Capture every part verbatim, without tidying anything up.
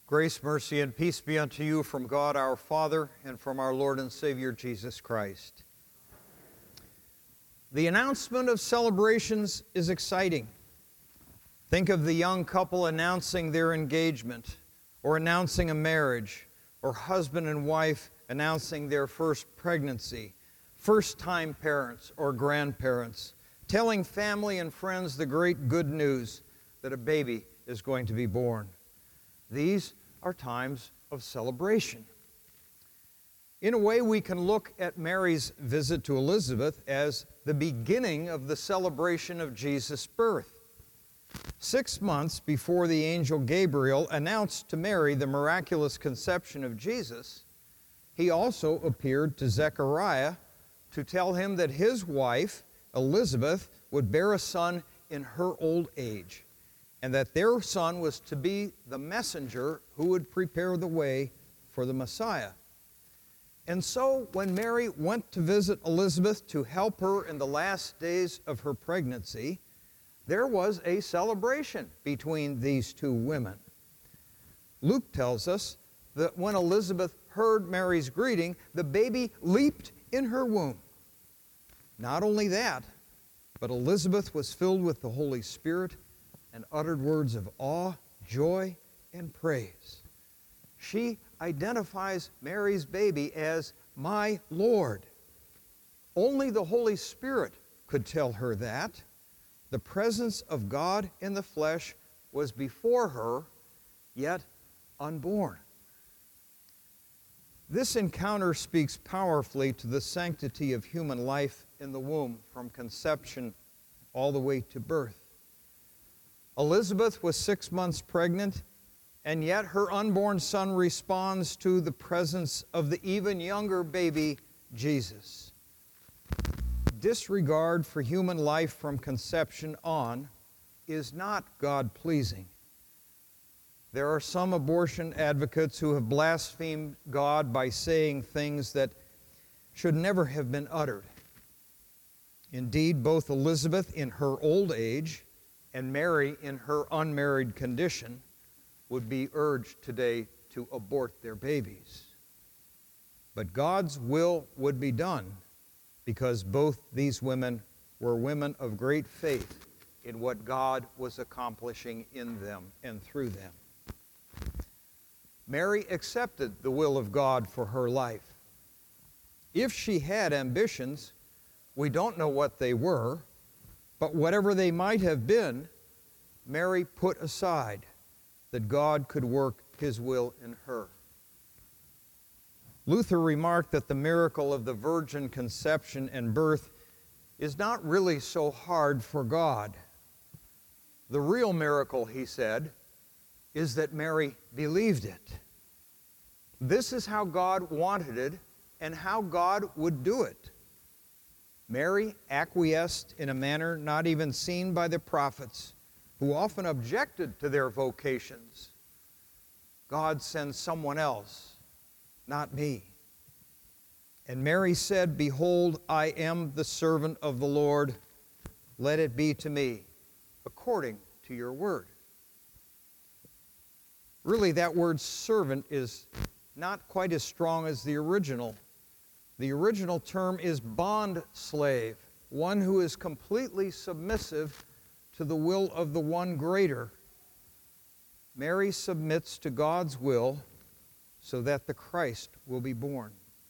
Grace, mercy, and peace be unto you from God our Father and from our Lord and Savior Jesus Christ. The announcement of celebrations is exciting. Think of the young couple announcing their engagement, or announcing a marriage, or husband and wife announcing their first pregnancy, first-time parents or grandparents, telling family and friends the great good news that a baby is going to be born. These are times of celebration. In a way, we can look at Mary's visit to Elizabeth as the beginning of the celebration of Jesus' birth. Six months before the angel Gabriel announced to Mary the miraculous conception of Jesus, he also appeared to Zechariah to tell him that his wife, Elizabeth, would bear a son in her old age, and that their son was to be the messenger who would prepare the way for the Messiah. And so, when Mary went to visit Elizabeth to help her in the last days of her pregnancy, there was a celebration between these two women. Luke tells us that when Elizabeth heard Mary's greeting, the baby leaped in her womb. Not only that, but Elizabeth was filled with the Holy Spirit and uttered words of awe, joy, and praise. She identifies Mary's baby as my Lord. Only the Holy Spirit could tell her that. The presence of God in the flesh was before her, yet unborn. This encounter speaks powerfully to the sanctity of human life in the womb, from conception all the way to birth. Elizabeth was six months pregnant, and yet her unborn son responds to the presence of the even younger baby, Jesus. Disregard for human life from conception on is not God-pleasing. There are some abortion advocates who have blasphemed God by saying things that should never have been uttered. Indeed, both Elizabeth in her old age and Mary in her unmarried condition would be urged today to abort their babies. But God's will would be done because both these women were women of great faith in what God was accomplishing in them and through them. Mary accepted the will of God for her life. If she had ambitions, we don't know what they were, but whatever they might have been, Mary put aside that God could work His will in her. Luther remarked that the miracle of the virgin conception and birth is not really so hard for God. The real miracle, he said, is that Mary believed it. This is how God wanted it and how God would do it. Mary acquiesced in a manner not even seen by the prophets, who often objected to their vocations. God sends someone else, not me. And Mary said, "Behold, I am the servant of the Lord. Let it be to me according to your word." Really, that word servant is not quite as strong as the original. The original term is bond slave, one who is completely submissive to the will of the one greater. Mary submits to God's will so that the Christ will be born.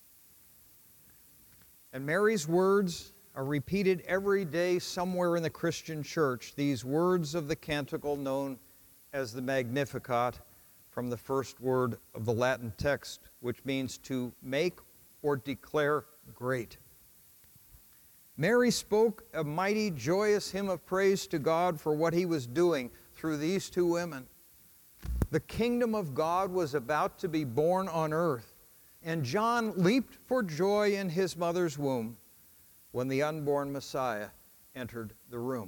And Mary's words are repeated every day somewhere in the Christian church, these words of the canticle known as the Magnificat, from the first word of the Latin text, which means to make or declare great. Mary spoke a mighty, joyous hymn of praise to God for what He was doing through these two women. The kingdom of God was about to be born on earth, and John leaped for joy in his mother's womb when the unborn Messiah entered the room.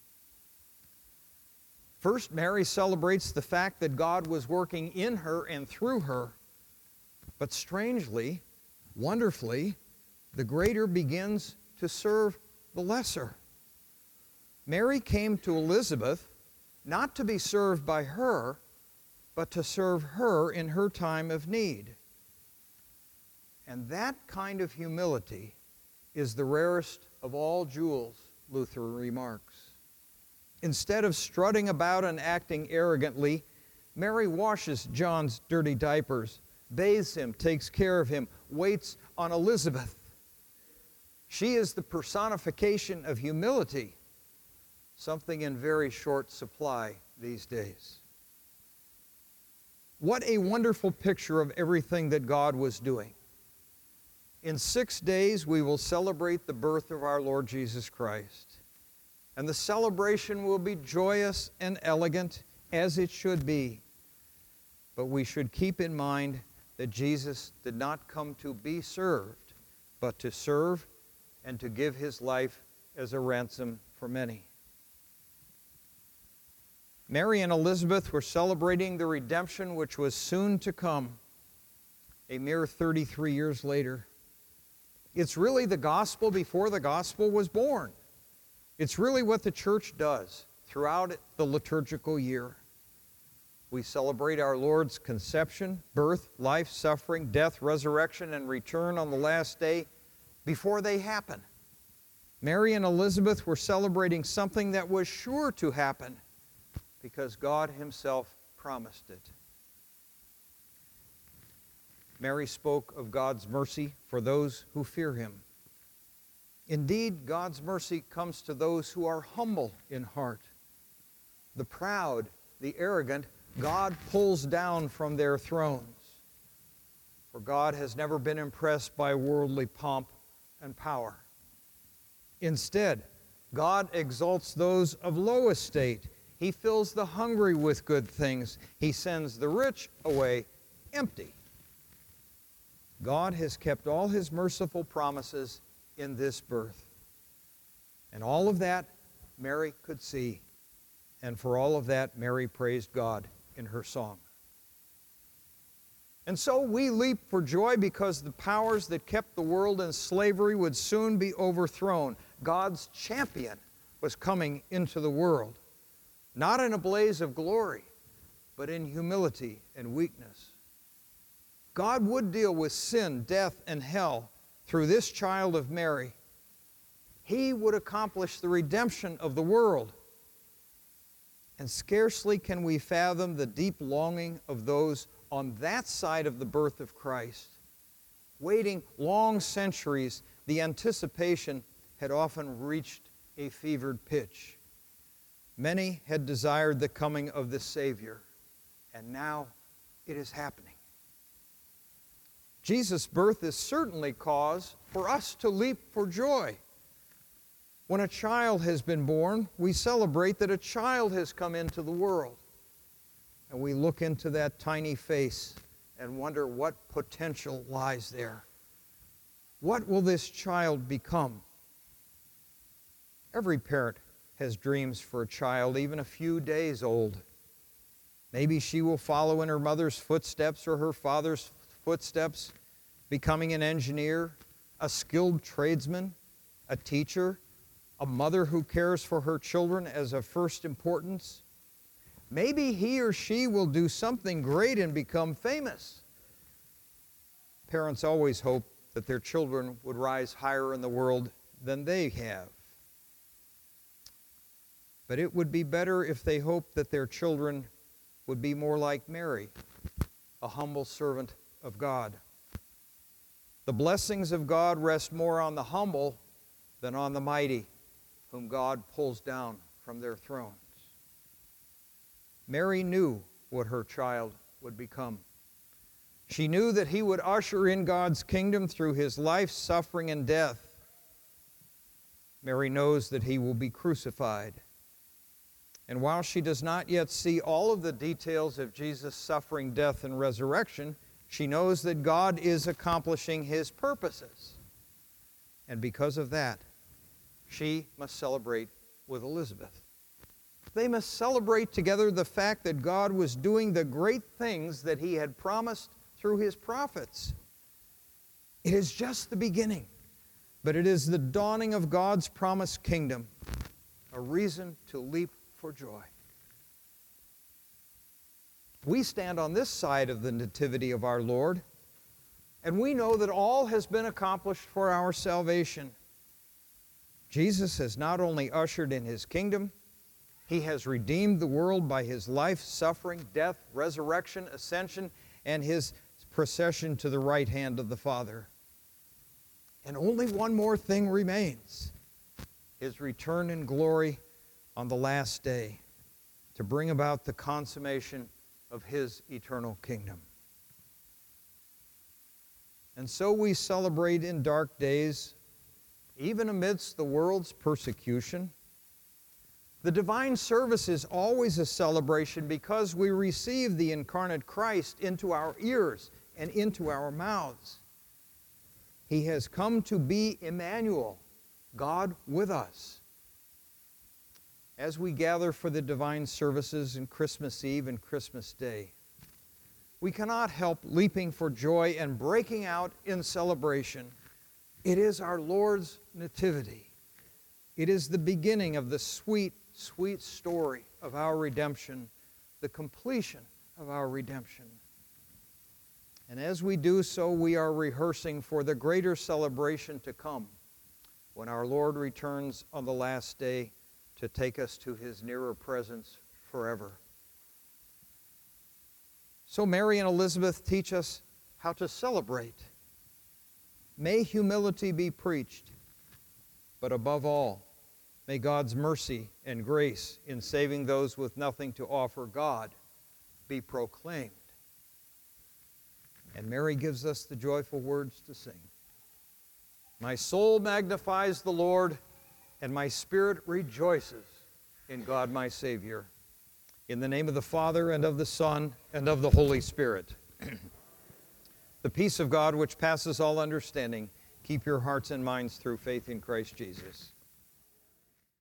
First, Mary celebrates the fact that God was working in her and through her, but strangely, wonderfully, the greater begins to serve the lesser. Mary came to Elizabeth not to be served by her, but to serve her in her time of need. And that kind of humility is the rarest of all jewels, Luther remarks. Instead of strutting about and acting arrogantly, Mary washes John's dirty diapers, bathes him, takes care of him, waits on Elizabeth. She is the personification of humility, something in very short supply these days. What a wonderful picture of everything that God was doing. In six days, we will celebrate the birth of our Lord Jesus Christ. And the celebration will be joyous and elegant, as it should be. But we should keep in mind that Jesus did not come to be served, but to serve and to give his life as a ransom for many. Mary and Elizabeth were celebrating the redemption which was soon to come, a mere thirty-three years later. It's really the gospel before the gospel was born. It's really what the church does throughout the liturgical year. We celebrate our Lord's conception, birth, life, suffering, death, resurrection, and return on the last day before they happen. Mary and Elizabeth were celebrating something that was sure to happen because God himself promised it. Mary spoke of God's mercy for those who fear him. Indeed, God's mercy comes to those who are humble in heart. The proud, the arrogant, God pulls down from their thrones. For God has never been impressed by worldly pomp and power. Instead, God exalts those of low estate. He fills the hungry with good things. He sends the rich away empty. God has kept all his merciful promises in this birth. And all of that Mary could see. And for all of that, Mary praised God in her song. And so we leap for joy because the powers that kept the world in slavery would soon be overthrown. God's champion was coming into the world, not in a blaze of glory, but in humility and weakness. God would deal with sin, death, and hell through this child of Mary. He would accomplish the redemption of the world. And scarcely can we fathom the deep longing of those on that side of the birth of Christ. Waiting long centuries, the anticipation had often reached a fevered pitch. Many had desired the coming of the Savior, and now it is happening. Jesus' birth is certainly cause for us to leap for joy. When a child has been born, we celebrate that a child has come into the world. And we look into that tiny face and wonder what potential lies there. What will this child become? Every parent has dreams for a child, even a few days old. Maybe she will follow in her mother's footsteps or her father's footsteps, becoming an engineer, a skilled tradesman, a teacher, a mother who cares for her children as of first importance. Maybe he or she will do something great and become famous. Parents always hope that their children would rise higher in the world than they have. But it would be better if they hoped that their children would be more like Mary, a humble servant of God. The blessings of God rest more on the humble than on the mighty, whom God pulls down from their thrones. Mary knew what her child would become. She knew that he would usher in God's kingdom through his life, suffering, and death. Mary knows that he will be crucified. And while she does not yet see all of the details of Jesus' suffering, death, and resurrection, she knows that God is accomplishing his purposes. And because of that, she must celebrate with Elizabeth. They must celebrate together the fact that God was doing the great things that he had promised through his prophets. It is just the beginning, but it is the dawning of God's promised kingdom, a reason to leap for joy. We stand on this side of the nativity of our Lord, and we know that all has been accomplished for our salvation. Jesus has not only ushered in his kingdom, he has redeemed the world by his life, suffering, death, resurrection, ascension, and his procession to the right hand of the Father. And only one more thing remains: his return in glory on the last day to bring about the consummation of his eternal kingdom. And so we celebrate in dark days, even amidst the world's persecution. The divine service is always a celebration because we receive the incarnate Christ into our ears and into our mouths. He has come to be Emmanuel, God with us. As we gather for the divine services in Christmas Eve and Christmas Day, we cannot help leaping for joy and breaking out in celebration. It is our Lord's nativity. It is the beginning of the sweet, sweet story of our redemption, the completion of our redemption. And as we do so, we are rehearsing for the greater celebration to come, when our Lord returns on the last day to take us to his nearer presence forever. So Mary and Elizabeth teach us how to celebrate. May humility be preached, but above all, may God's mercy and grace in saving those with nothing to offer God be proclaimed. And Mary gives us the joyful words to sing. My soul magnifies the Lord, and my spirit rejoices in God my Savior. In the name of the Father, and of the Son, and of the Holy Spirit. The peace of God, which passes all understanding, keep your hearts and minds through faith in Christ Jesus.